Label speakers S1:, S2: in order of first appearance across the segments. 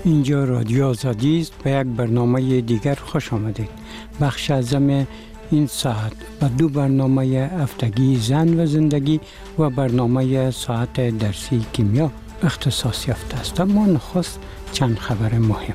S1: اینجا رادیو آزادی است. به یک برنامه دیگر خوش آمدید. بخش اعظم این ساعت و دو برنامه هفتگی زن و زندگی و برنامه ساعت درسی کیمیا اختصاص یافته است. اما نخست چند خبر مهم.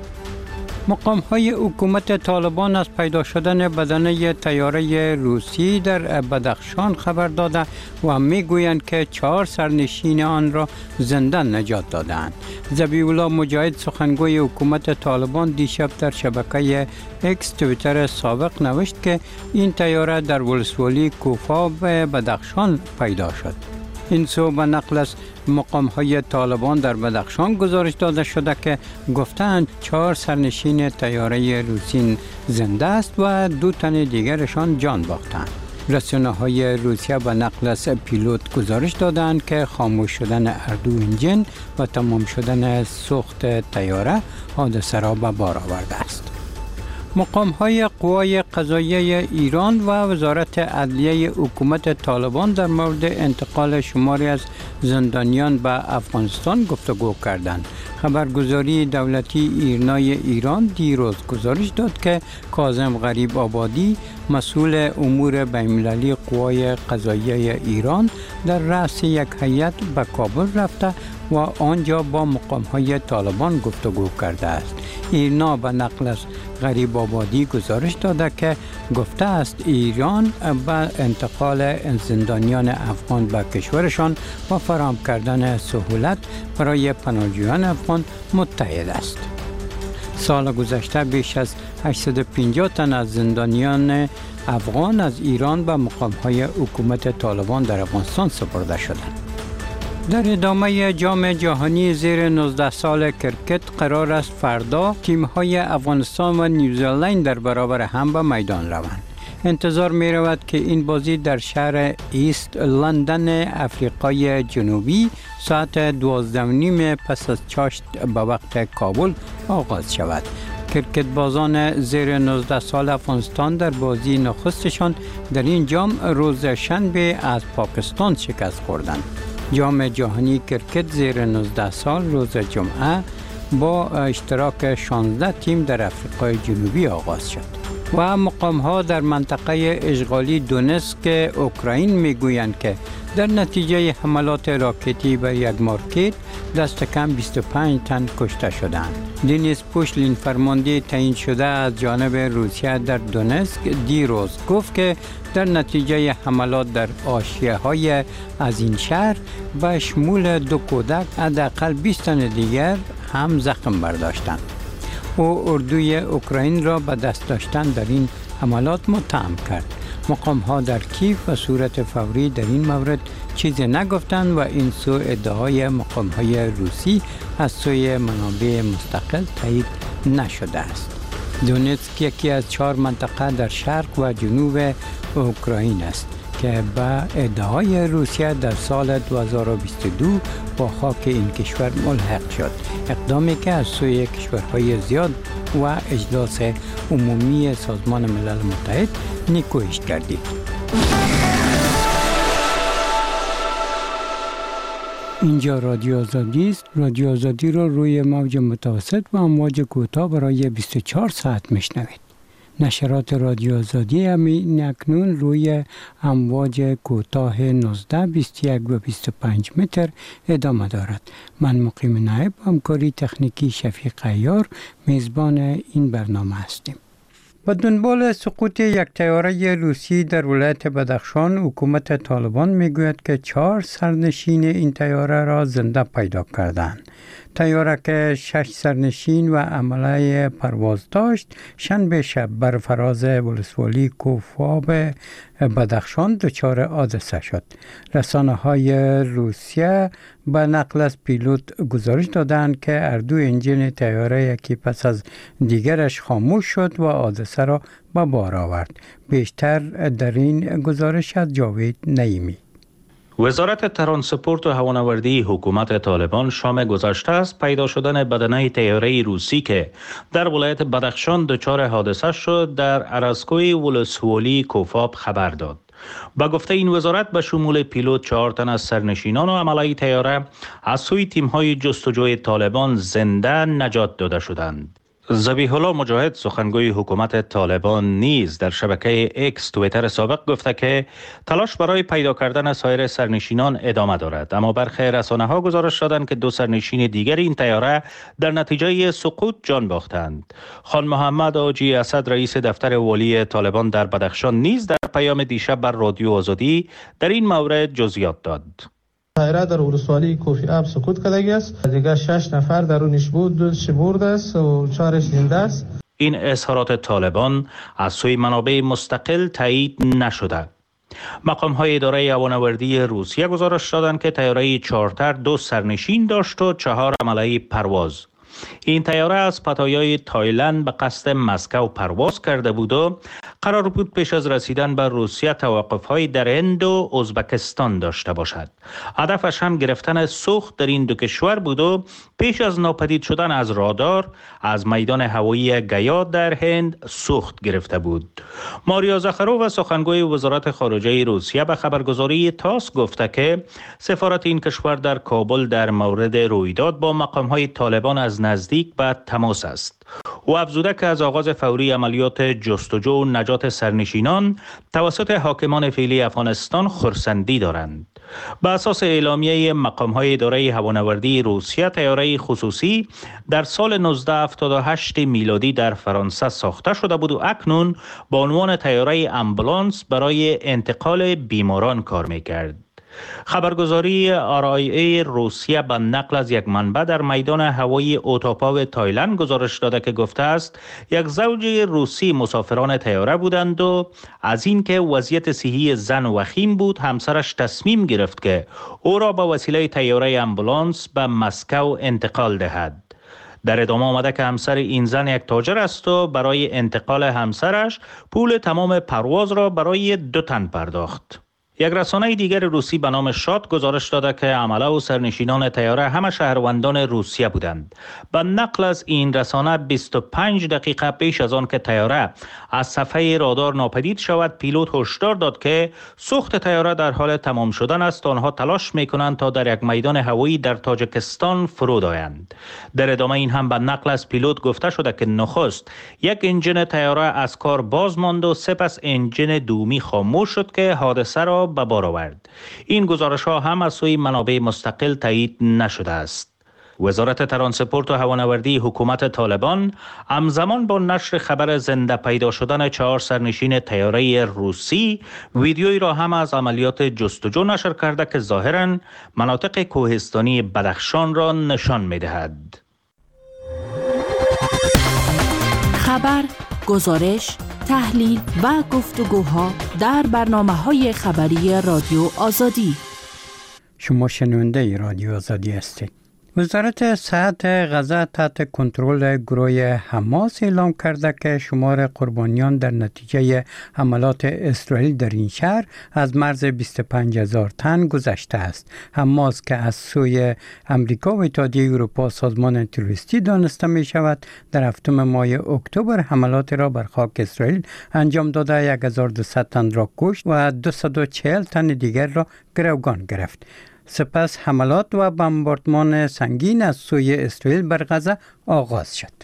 S1: مقام‌های حکومت طالبان از پیدا شدن بدنه طیاره روسی در بدخشان خبر داده و میگویند که 4 سرنشین آن را زنده نجات دادند. ذبیح الله مجاهد سخنگوی حکومت طالبان دیشب در شبکه اکس توییتر سابق نوشت که این طیاره در ولسوالی کوفا به بدخشان پیدا شد. این سو به نقل از مقام‌های طالبان در بدخشان گزارش داده شده که گفتند 4 سرنشین طیاره روسی زنده است و 2 تن دیگرشان جان باختند. رسانه‌های روسیه به نقل از پیلوت گزارش دادند که خاموش شدن هر دو انجن و تمام شدن سوخت طیاره حادثه را به بار آورده است. مقام‌های قوای قضاییه ایران و وزارت عدلیه حکومت طالبان در مورد انتقال شماری از زندانیان به افغانستان گفتگو کردند. خبرگزاری دولتی ایرنای ایران دیروز گزارش داد که کاظم غریب آبادی مسئول امور بین‌المللی قوای قضاییه ایران در رأس یک هیئت به کابل رفته و آنجا با مقام‌های طالبان گفتگو کرده است. ایرنا به نقل از غریب آبادی گزارش داده که گفته است ایران به انتقال زندانیان افغان به کشورشان و فراهم کردن سهولت برای پناهجویان افغان متحد است. سال گذشته بیش از 850 تن از زندانیان افغان از ایران به مقام‌های حکومت طالبان در افغانستان سپرده شدند. در ادامه جام جهانی زیر 19 سال کرکت قرار است فردا تیم‌های افغانستان و نیوزلند در برابر هم به میدان روند. انتظار می رود که این بازی در شهر ایست لندن افریقای جنوبی ساعت 12:30 پس از چاشت به وقت کابل آغاز شود. کرکت بازان زیر 19 سال افغانستان در بازی نخستشان در این جام روز شنبه از پاکستان شکست خوردند. جام جهانی کرکت زیر 19 سال روز جمعه با اشتراک 16 تیم در افریقای جنوبی آغاز شد. و مقام‌ها در منطقه اشغالی دونتسک اوکراین میگویند که در نتیجه حملات راکتی به یک مارکت دست کم 25 تن کشته شدند. دنیس پوشلین فرمانده تعیین شده از جانب روسیه در دونتسک دیروز گفت که در نتیجه حملات در حاشیه‌های از این شهر به شمول 2 کودک حداقل 20 تن دیگر هم زخم برداشتند. او اردوی اوکراین را به دست داشتن در این حملات متهم کرد. مقام‌ها در کیف و صورت فوری در این مورد چیزی نگفتند و این سو ادعای مقام‌های روسی از سوی منابع مستقل تایید نشده است. دونتسک یکی از 4 منطقه در شرق و جنوب اوکراین است که به ادعای روسیه در سال 2022 با خاک این کشور ملحق شد. اقدامی که از سوی کشورهای زیاد و اجلاس عمومی سازمان ملل متحد نیکویش گردید. اینجا رادیو آزادی است. رادیو آزادی را روی موج متوسط و امواج کوتاه برای 24 ساعت میشنوید. نشرات رادیو آزادی اکنون روی امواج کوتاه 19، 21 و 25 متر ادامه دارد. من مقیم نایب همکاری تکنیکی شفیق عیار میزبان این برنامه هستیم. با دنبال سقوط یک طیاره روسی در ولایت بدخشان، حکومت طالبان میگوید که 4 سرنشین این طیاره را زنده پیدا کردند. طیاره که 6 سرنشین و عمله پرواز داشت، شنبه شب بر فراز ولسوالی کوفا به بدخشان دچار حادثه شد. رسانه‌های روسیه به نقل از پیلوت گزارش دادند که هر دو انجن طیاره یکی پس از دیگرش خاموش شد و حادثه را به بار آورد. بیشتر در این گزارش از جاوید نعیمی.
S2: وزارت ترانسپورت و هوانوردی حکومت طالبان شام گذشته از پیدا شدن بدنه طیاره روسی که در ولایت بدخشان دچار حادثه شد در ارسکوی ولسوالی کوفاب خبر داد. با گفته این وزارت به شمول پیلوت 4 تن از سرنشینان و عمله طیاره از سوی تیم‌های جستجوی طالبان زنده نجات داده شدند. ذبیح الله مجاهد سخنگوی حکومت طالبان نیز در شبکه اکس توییتر سابق گفته که تلاش برای پیدا کردن سایر سرنشینان ادامه دارد، اما برخی رسانه‌ها گزارش دادند که 2 سرنشین دیگر این طیاره در نتیجه سقوط جان باختند. خان محمد حاجی اسد رئیس دفتر والی طالبان در بدخشان نیز در پیام دیشب بر رادیو آزادی در این مورد جزئیات داد.
S3: طیاره در ولسوالی کوفی آب سقوط کرده است. دیگر 6 نفر درونش بود، 2 برده است و 4 زنده است.
S2: این اظهارات طالبان از سوی منابع مستقل تایید نشده. مقام‌های اداره هوانوردی روسیه گزارش دادند که طیاره چارتر 2 سرنشین داشت و 4 عمله پرواز. این طیاره از پتایای تایلند به قصد مسکو پرواز کرده بود و قرار بود پیش از رسیدن به روسیه توقف‌های در هند و ازبکستان داشته باشد. هدفش هم گرفتن سوخت در این 2 کشور بود و پیش از ناپدید شدن از رادار از میدان هوایی گیا در هند سوخت گرفته بود. ماریا زخرووا سخنگوی وزارت خارجه روسیه به خبرگزاری تاس گفته که سفارت این کشور در کابل در مورد رویداد با مقام‌های طالبان از نزدیک به تماس است. او افزوده که از آغاز فوری عملیات جستجو و نجات سرنشینان توسط حاکمان فعلی افغانستان خرسندی دارند. بر اساس اعلامیه مقام‌های اداره هوانوردی روسیه، طیاره خصوصی در سال 1978 میلادی در فرانسه ساخته شده بود و اکنون با عنوان طیاره آمبولانس برای انتقال بیماران کار می‌کرد. خبرگزاری RIA روسیه به نقل از یک منبع در میدان هوایی اوتاپاو تایلند گزارش داده که گفته است یک زوج روسی مسافران طیاره بودند و از اینکه وضعیت صحی زن وخیم بود همسرش تصمیم گرفت که او را با وسیله طیاره آمبولانس به مسکو انتقال دهد. در ادامه آمده که همسر این زن یک تاجر است و برای انتقال همسرش پول تمام پرواز را برای 2 تن پرداخت. یک رسانه دیگر روسی به نام شات گزارش داده که عمله و سرنشینان طیاره همه شهروندان روسیه بودند. به نقل از این رسانه 25 دقیقه پیش از آن که طیاره از صفحه رادار ناپدید شود، پیلوت هشدار داد که سوخت طیاره در حال تمام شدن است. آنها تلاش میکنند تا در یک میدان هوایی در تاجیکستان فرود آیند. در ادامه این هم به نقل از پیلوت گفته شده که نخست یک انجن طیاره از کار باز ماند و سپس انجن دومی خاموش شد که حادثه را به بار آورد. این گزارش ها هم از سوی منابع مستقل تایید نشده است. وزارت ترانسپورت و هوانوردی حکومت طالبان همزمان با نشر خبر زنده پیدا شدن 4 سرنشین طیاره روسی ویدیویی را هم از عملیات جستجو نشر کرده که ظاهراً مناطق کوهستانی بدخشان را نشان می‌دهد.
S4: خبر، گزارش، تحلیل و گفتگوها در برنامه‌های خبری رادیو آزادی.
S1: شما شنونده رادیو آزادی هستید. وزارت صحت غزه تحت کنترل گروه حماس اعلام کرده که شمار قربانیان در نتیجه حملات اسرائیل در این شهر از مرز 25,000 تن گذشته است. حماس که از سوی امریکا و اتحادیه اروپا سازمان تروریستی دانسته می شود، در 7 ماه اکتبر حملات را بر خاک اسرائیل انجام داده 1200 تن را کشت و 240 تن دیگر را گروگان گرفت. سپس حملات و بمباردمان سنگین از سوی اسرائیل بر غزه آغاز شد.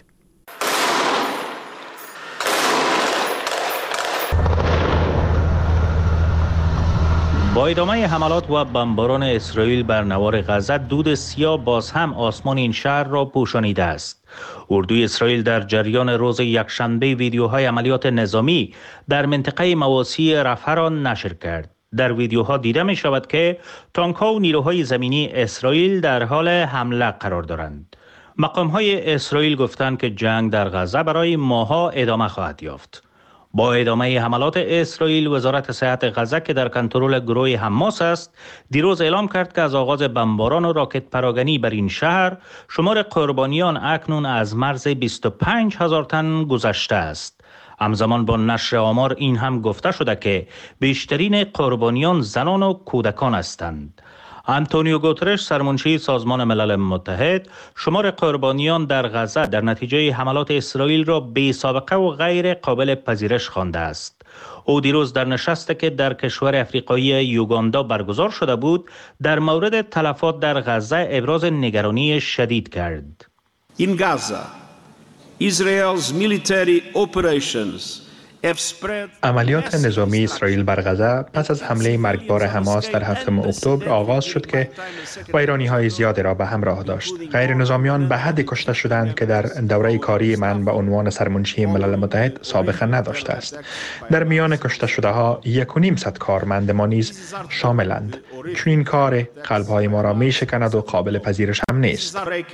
S2: با ادامه حملات و بمباران اسرائیل بر نوار غزه، دود سیاه باز هم آسمان این شهر را پوشانیده است. اردوی اسرائیل در جریان روز یکشنبه ویدیوهای عملیات نظامی در منطقه مواسی رفح را نشر کرد. در ویدیوها دیده می شود که تانک‌ها و نیروهای زمینی اسرائیل در حال حمله قرار دارند. مقام‌های اسرائیل گفتند که جنگ در غزه برای ماه‌ها ادامه خواهد یافت. با ادامه حملات اسرائیل، وزارت صحت غزه که در کنترل گروه حماس است، دیروز اعلام کرد که از آغاز بمباران و راکت پراگنی بر این شهر، شمار قربانیان اکنون از مرز 25,000 تن گذشته است. همزمان با نشر آمار این هم گفته شده که بیشترین قربانیان زنان و کودکان هستند. آنتونیو گوترش سرمنشی سازمان ملل متحد شمار قربانیان در غزه در نتیجه حملات اسرائیل را بی‌سابقه و غیر قابل پذیرش خوانده است. او دیروز در نشستی که در کشور افریقایی یوگاندا برگزار شده بود در مورد تلفات در غزه ابراز نگرانی شدید کرد.
S5: In Gaza, Israel's military operations
S6: عملیات نظامی اسرائیل بر غزه پس از حمله مرگبار حماس در 7 اکتبر آغاز شد که ویرانی‌های زیادی را به همراه داشت. غیر نظامیان به حدی کشته شدند که در دوره کاری من به عنوان سرمنشی ملل متحد سابقه نداشته است. در میان کشته شده ها 1.5 کارمند ما نیز شاملند. چون این کار قلب‌های ما را می‌شکند و قابل پذیرش هم نیست.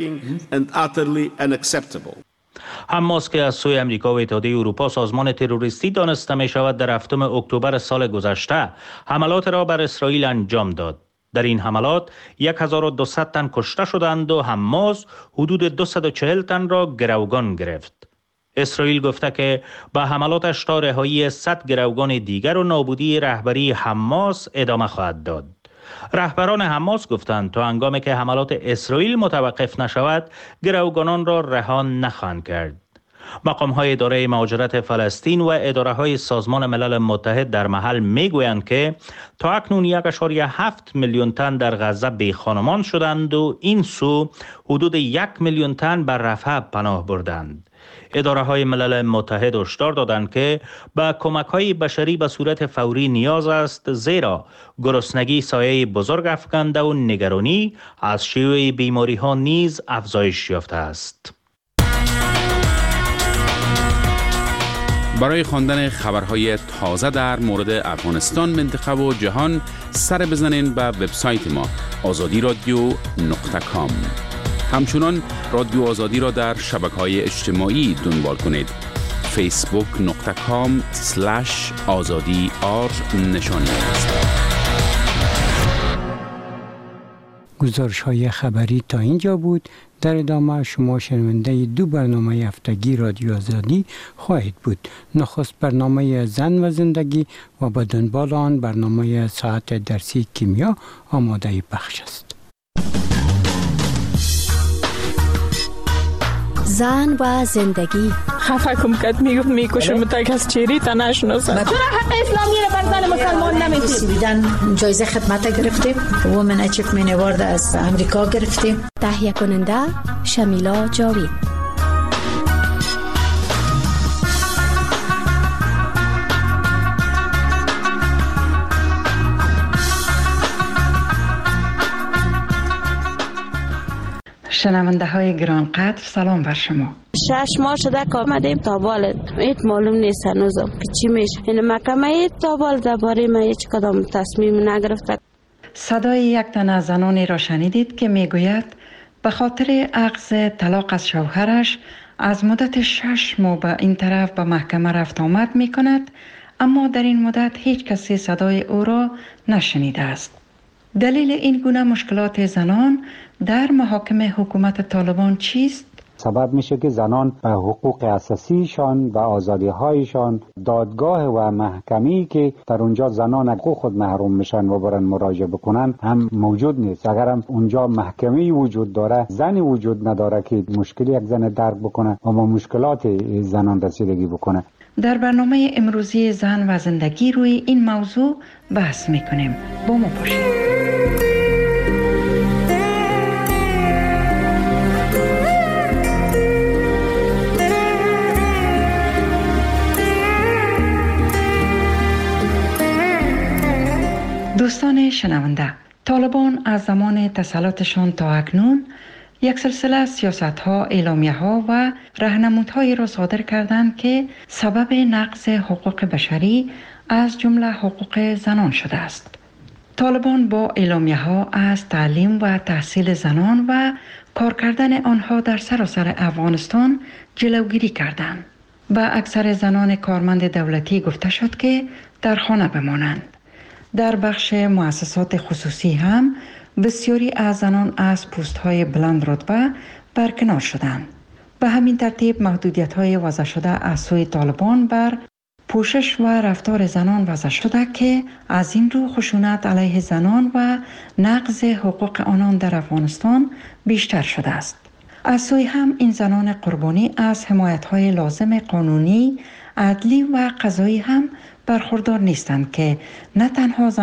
S2: حماس که از سوی امریکا و اتحادیه اروپا سازمان تروریستی دانسته می شود در 7 اکتبر سال گذشته حملات را بر اسرائیل انجام داد. در این حملات 1200 تن کشته شدند و حماس حدود 240 تن را گروگان گرفت. اسرائیل گفته که با حملاتش تا رهایی 100 گروگان دیگر و نابودی رهبری حماس ادامه خواهد داد. رهبران حماس گفتند تا هنگامی که حملات اسرائیل متوقف نشود گروگانان را رها نخواهند کرد. مقام‌های اداره مهاجرت فلسطین و اداره‌های سازمان ملل متحد در محل می‌گویند که تا اکنون 1.7 میلیون تن در غزه بی‌خانمان شدند و این سو حدود 1 میلیون تن بر رفح پناه بردند. اداره‌های ملل متحد هشدار دادند که به کمک‌های بشری به صورت فوری نیاز است، زیرا گرسنگی سایه بزرگ افکنده و نگرانی از شیوع بیماری‌ها نیز افزایش یافته است.
S7: برای خواندن خبرهای تازه در مورد افغانستان، منطقه و جهان سر بزنین به وبسایت ما azadiradio.com. همچنان رادیو آزادی را در شبکه‌های اجتماعی دنبال کنید. facebook.com/azadi_r نشانی است.
S1: گزارش‌های خبری تا اینجا بود. در ادامه شما شنونده 2 برنامه هفتگی رادیو آزادی خواهید بود. نخست برنامه زن و زندگی و به دنبال آن برنامه ساعت درسی کیمیا آماده پخش است.
S8: زن و زندگی.
S9: خفه کم کد میکشم تا کس چیری تا نشناسد.
S10: چرا حق اسلامی را بر زن مسلمان نمیدید؟
S8: سویدن جایزه خدمت گرفتیم. وومن اچیومنت اوارد از امریکا گرفتیم. تهیه کننده شمیلا جاوید.
S11: شنونده های گرانقدر سلام بر شما.
S12: 6 ماه شده که آمدیم تا بال ایت معلوم نیست هنوزم که چی میشه. این محکمه ایت تا بال درباره ما هیچ کدام تصمیم نگرفته.
S11: صدای یک تن از زنانی را شنیدید که میگوید به خاطر اخذ طلاق از شوهرش از مدت 6 ماه به این طرف به محکمه رفت آمد میکند، اما در این مدت هیچ کسی صدای او را نشنیده است. دلیل این گونه مشکلات زنان در محاکم حکومت طالبان چیست؟
S13: سبب میشه که زنان حقوق اساسیشان و آزادی‌هایشان، دادگاه و محکمه‌ای که در اونجا زنان حقوق خود محروم میشن و برن مراجعه بکنن هم موجود نیست. اگر هم اونجا محکمه‌ای وجود داره، زنی وجود نداره که مشکلی یک زن درک بکنه و با مشکلات زنان رسیدگی بکنه.
S11: در برنامه امروزی زن و زندگی روی این موضوع بحث میکنیم. با ما باشید. دوستان شنونده، طالبان از زمان تسلطشان تا اکنون یک سلسله سیاست‌ها، اعلامیه‌ها و راهنمودهایی را صادر کردند که سبب نقض حقوق بشری از جمله حقوق زنان شده است. طالبان با اعلامیه‌ها از تعلیم و تحصیل زنان و کار کردن آنها در سراسر افغانستان جلوگیری کردند. به اکثر زنان کارمند دولتی گفته شد که در خانه بمانند. در بخش مؤسسات خصوصی هم بسیاری از زنان از پست‌های بلند رتبه برکنار شدند. به همین ترتیب محدودیت‌های وضع شده از سوی طالبان بر پوشش و رفتار زنان وضع شده که از این رو خشونت علیه زنان و نقض حقوق آنان در افغانستان بیشتر شده است. از سوی هم این زنان قربانی از حمایت‌های لازم قانونی، عدلی و قضایی هم برخوردار نیستند که نه تنها